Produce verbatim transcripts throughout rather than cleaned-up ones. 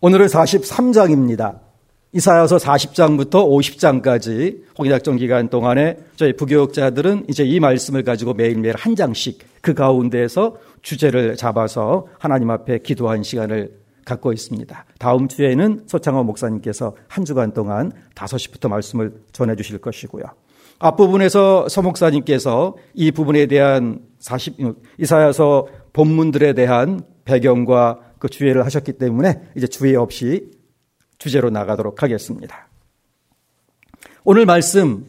오늘은 사십삼 장입니다. 이사야서 사십 장부터 오십 장까지 홍익작정 기간 동안에 저희 부교육자들은 이제 이 말씀을 가지고 매일매일 한 장씩 그 가운데에서 주제를 잡아서 하나님 앞에 기도한 시간을 갖고 있습니다. 다음 주에는 소창호 목사님께서 한 주간 동안 다섯 시부터 말씀을 전해 주실 것이고요. 앞부분에서 서 목사님께서 이 부분에 대한 사십, 이사야서 본문들에 대한 배경과 그 주의를 하셨기 때문에 이제 주의 없이 주제로 나가도록 하겠습니다. 오늘 말씀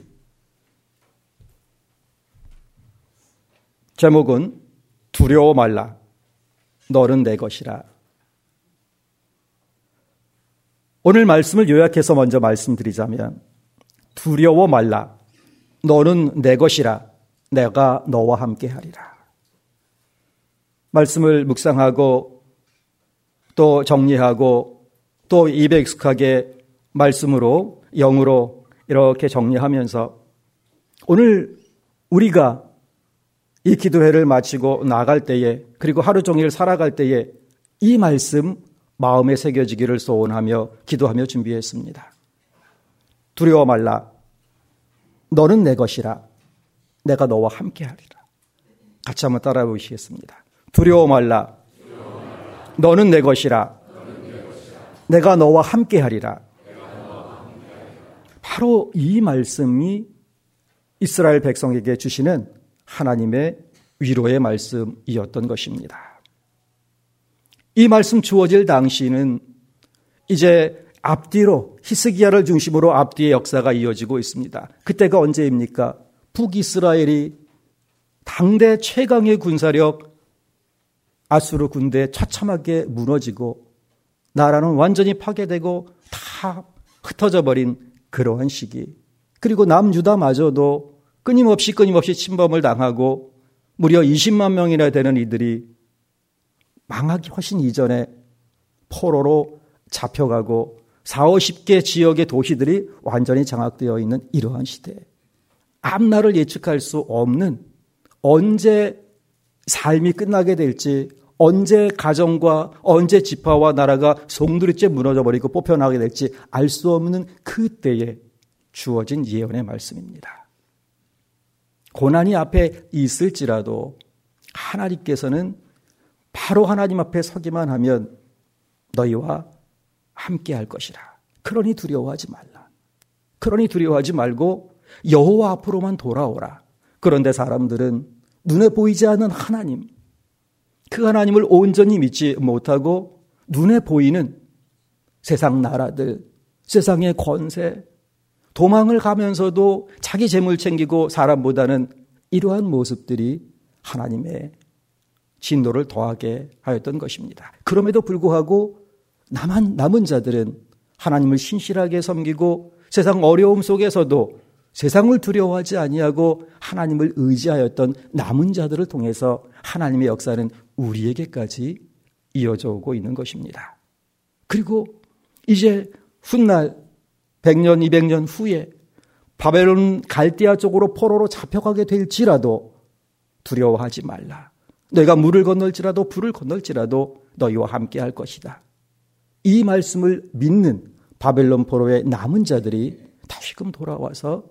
제목은 두려워 말라 너는 내 것이라. 오늘 말씀을 요약해서 먼저 말씀드리자면 두려워 말라 너는 내 것이라 내가 너와 함께 하리라. 말씀을 묵상하고 또 정리하고 또 입에 익숙하게 말씀으로 영으로 이렇게 정리하면서 오늘 우리가 이 기도회를 마치고 나갈 때에 그리고 하루 종일 살아갈 때에 이 말씀 마음에 새겨지기를 소원하며 기도하며 준비했습니다. 두려워 말라 너는 내 것이라 내가 너와 함께 하리라. 같이 한번 따라해 보시겠습니다. 두려워 말라 너는 내 것이라 내가 너와 함께 하리라. 바로 이 말씀이 이스라엘 백성에게 주시는 하나님의 위로의 말씀이었던 것입니다. 이 말씀 주어질 당시는 이제 앞뒤로 히스기야를 중심으로 앞뒤의 역사가 이어지고 있습니다. 그때가 언제입니까? 북이스라엘이 당대 최강의 군사력 아수르 군대에 처참하게 무너지고 나라는 완전히 파괴되고 다 흩어져 버린 그러한 시기. 그리고 남유다마저도 끊임없이 끊임없이 침범을 당하고 무려 이십만 명이나 되는 이들이 망하기 훨씬 이전에 포로로 잡혀가고 사오십 개 지역의 도시들이 완전히 장악되어 있는 이러한 시대. 앞날을 예측할 수 없는 언제 삶이 끝나게 될지 언제 가정과 언제 지파와 나라가 송두리째 무너져버리고 뽑혀나가게 될지 알 수 없는 그때에 주어진 예언의 말씀입니다. 고난이 앞에 있을지라도 하나님께서는 바로 하나님 앞에 서기만 하면 너희와 함께 할 것이라. 그러니 두려워하지 말라. 그러니 두려워하지 말고 여호와 앞으로만 돌아오라. 그런데 사람들은 눈에 보이지 않는 하나님, 그 하나님을 온전히 믿지 못하고 눈에 보이는 세상 나라들, 세상의 권세, 도망을 가면서도 자기 재물 챙기고 사람보다는 이러한 모습들이 하나님의 진노를 더하게 하였던 것입니다. 그럼에도 불구하고 남은, 남은 자들은 하나님을 신실하게 섬기고 세상 어려움 속에서도 세상을 두려워하지 아니하고 하나님을 의지하였던 남은 자들을 통해서 하나님의 역사는 우리에게까지 이어져 오고 있는 것입니다. 그리고 이제 훗날 백 년, 이백 년 후에 바벨론 갈대아 쪽으로 포로로 잡혀가게 될지라도 두려워하지 말라. 너희가 물을 건널지라도 불을 건널지라도 너희와 함께 할 것이다. 이 말씀을 믿는 바벨론 포로의 남은 자들이 다시금 돌아와서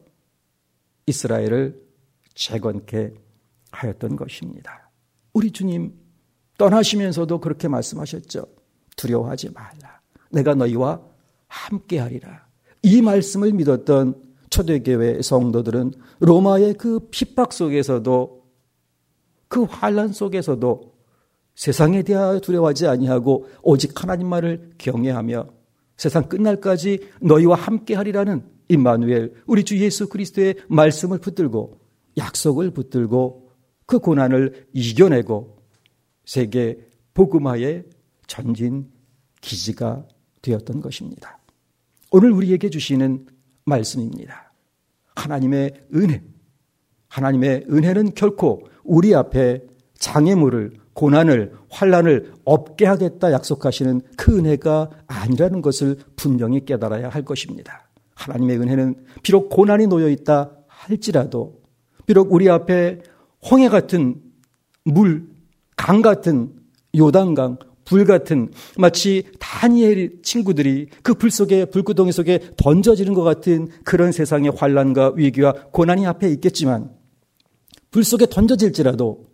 이스라엘을 재건케 하였던 것입니다. 우리 주님 떠나시면서도 그렇게 말씀하셨죠. 두려워하지 말라. 내가 너희와 함께 하리라. 이 말씀을 믿었던 초대교회 성도들은 로마의 그 핍박 속에서도 그 환난 속에서도 세상에 대하여 두려워하지 아니하고 오직 하나님만을 경외하며 세상 끝날까지 너희와 함께 하리라는 임마누엘 우리 주 예수 그리스도의 말씀을 붙들고 약속을 붙들고 그 고난을 이겨내고 세계 복음화의 전진 기지가 되었던 것입니다. 오늘 우리에게 주시는 말씀입니다. 하나님의 은혜. 하나님의 은혜는 결코 우리 앞에 장애물을, 고난을, 환난을 없게 하겠다 약속하시는 그 은혜가 아니라는 것을 분명히 깨달아야 할 것입니다. 하나님의 은혜는 비록 고난이 놓여 있다 할지라도, 비록 우리 앞에 홍해 같은 물, 강 같은 요단강, 불같은 마치 다니엘 친구들이 그 불 속에 불구덩이 속에 던져지는 것 같은 그런 세상의 환난과 위기와 고난이 앞에 있겠지만 불 속에 던져질지라도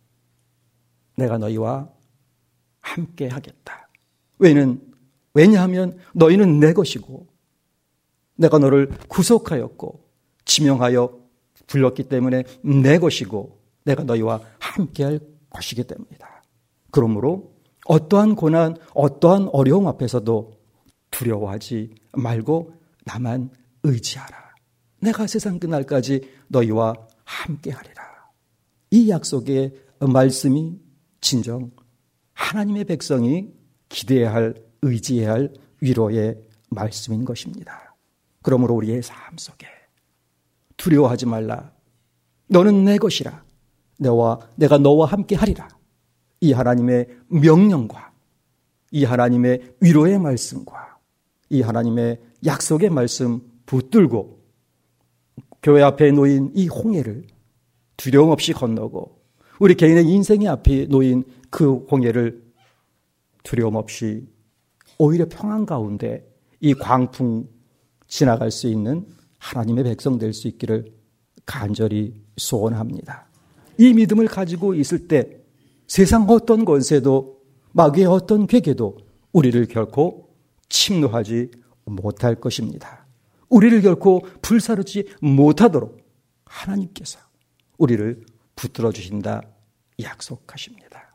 내가 너희와 함께 하겠다. 왜는 왜냐하면 너희는 내 것이고 내가 너를 구속하였고 지명하여 불렀기 때문에 내 것이고 내가 너희와 함께할 것이기 때문이다. 그러므로 어떠한 고난, 어떠한 어려움 앞에서도 두려워하지 말고 나만 의지하라. 내가 세상 끝날까지 너희와 함께하리라. 이 약속의 말씀이 진정 하나님의 백성이 기대해야 할, 의지해야 할 위로의 말씀인 것입니다. 그러므로 우리의 삶 속에 두려워하지 말라. 너는 내 것이라. 내와 내가 너와 함께 하리라. 이 하나님의 명령과 이 하나님의 위로의 말씀과 이 하나님의 약속의 말씀 붙들고 교회 앞에 놓인 이 홍해를 두려움 없이 건너고 우리 개인의 인생의 앞에 놓인 그 홍해를 두려움 없이 오히려 평안 가운데 이 광풍 지나갈 수 있는 하나님의 백성 될 수 있기를 간절히 소원합니다. 이 믿음을 가지고 있을 때 세상 어떤 권세도 마귀의 어떤 괴계도 우리를 결코 침노하지 못할 것입니다. 우리를 결코 불사르지 못하도록 하나님께서 우리를 붙들어 주신다 약속하십니다.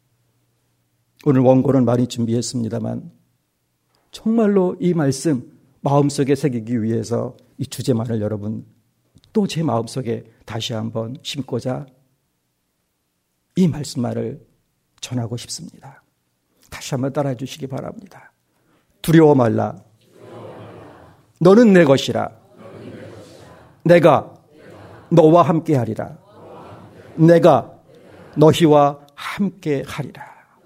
오늘 원고는 많이 준비했습니다만 정말로 이 말씀 마음속에 새기기 위해서 이 주제만을 여러분 또 제 마음속에 다시 한번 심고자 이 말씀만을 전하고 싶습니다. 다시 한번 따라해 주시기 바랍니다. 두려워 말라. 너는 내 것이라. 내가 너와 함께 하리라. 내가 너희와 함께 하리라.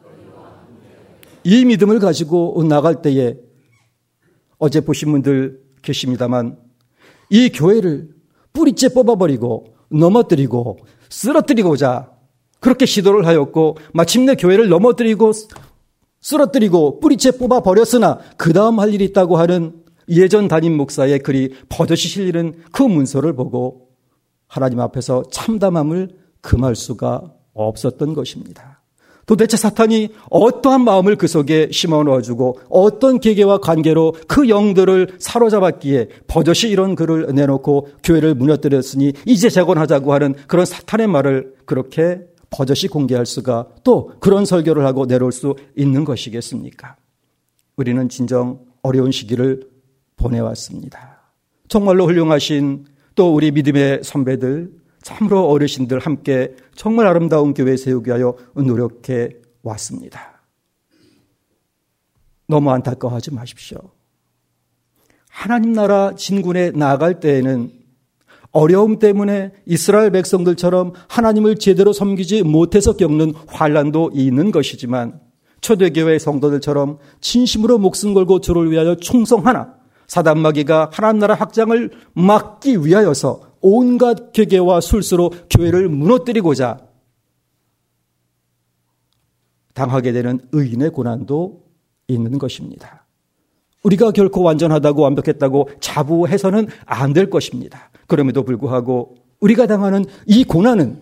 이 믿음을 가지고 나갈 때에 어제 보신 분들 계십니다만 이 교회를 뿌리째 뽑아버리고 넘어뜨리고 쓰러뜨리고자 그렇게 시도를 하였고 마침내 교회를 넘어뜨리고 쓰러뜨리고 뿌리째 뽑아버렸으나 그 다음 할 일이 있다고 하는 예전 담임 목사의 글이 버젓이 실리는 그 문서를 보고 하나님 앞에서 참담함을 금할 수가 없었던 것입니다. 도대체 사탄이 어떠한 마음을 그 속에 심어 넣어주고 어떤 계계와 관계로 그 영들을 사로잡았기에 버젓이 이런 글을 내놓고 교회를 무너뜨렸으니 이제 재건하자고 하는 그런 사탄의 말을 그렇게 버젓이 공개할 수가 또 그런 설교를 하고 내려올 수 있는 것이겠습니까? 우리는 진정 어려운 시기를 보내왔습니다. 정말로 훌륭하신 또 우리 믿음의 선배들 참으로 어르신들 함께 정말 아름다운 교회 세우기 위하여 노력해 왔습니다. 너무 안타까워하지 마십시오. 하나님 나라 진군에 나아갈 때에는 어려움 때문에 이스라엘 백성들처럼 하나님을 제대로 섬기지 못해서 겪는 환난도 있는 것이지만 초대교회 성도들처럼 진심으로 목숨 걸고 주를 위하여 충성하나 사단마귀가 하나님 나라 확장을 막기 위하여서 온갖 괴계와 술수로 교회를 무너뜨리고자 당하게 되는 의인의 고난도 있는 것입니다. 우리가 결코 완전하다고 완벽했다고 자부해서는 안 될 것입니다. 그럼에도 불구하고 우리가 당하는 이 고난은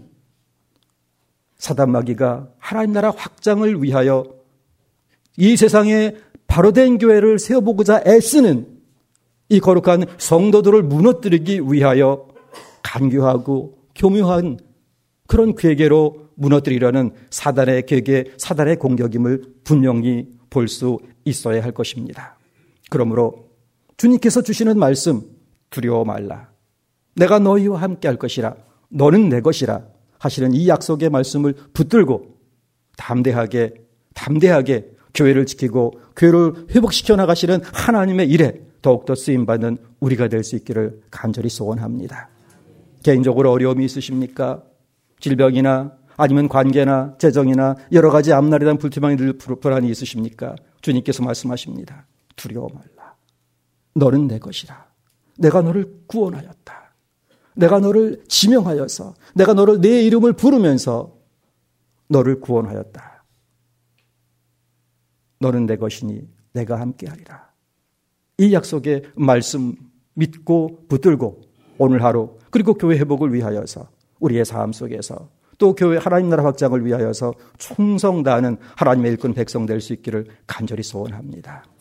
사단마귀가 하나님 나라 확장을 위하여 이 세상에 바로된 교회를 세워보고자 애쓰는 이 거룩한 성도들을 무너뜨리기 위하여 간교하고 교묘한 그런 괴계로 무너뜨리려는 사단의 괴계, 사단의 공격임을 분명히 볼 수 있어야 할 것입니다. 그러므로 주님께서 주시는 말씀 두려워 말라. 내가 너희와 함께 할 것이라. 너는 내 것이라 하시는 이 약속의 말씀을 붙들고 담대하게 담대하게 교회를 지키고 교회를 회복시켜 나가시는 하나님의 일에 더욱더 쓰임받는 우리가 될 수 있기를 간절히 소원합니다. 개인적으로 어려움이 있으십니까? 질병이나 아니면 관계나 재정이나 여러 가지 앞날에 대한 불투명이 늘 불안이 있으십니까? 주님께서 말씀하십니다. 두려워 말라. 너는 내 것이라. 내가 너를 구원하였다. 내가 너를 지명하여서 내가 너를 내 이름을 부르면서 너를 구원하였다. 너는 내 것이니 내가 함께하리라. 이 약속의 말씀 믿고 붙들고 오늘 하루 그리고 교회 회복을 위하여서 우리의 삶 속에서 또 교회 하나님 나라 확장을 위하여서 충성 다하는 하나님의 일꾼 백성 될 수 있기를 간절히 소원합니다.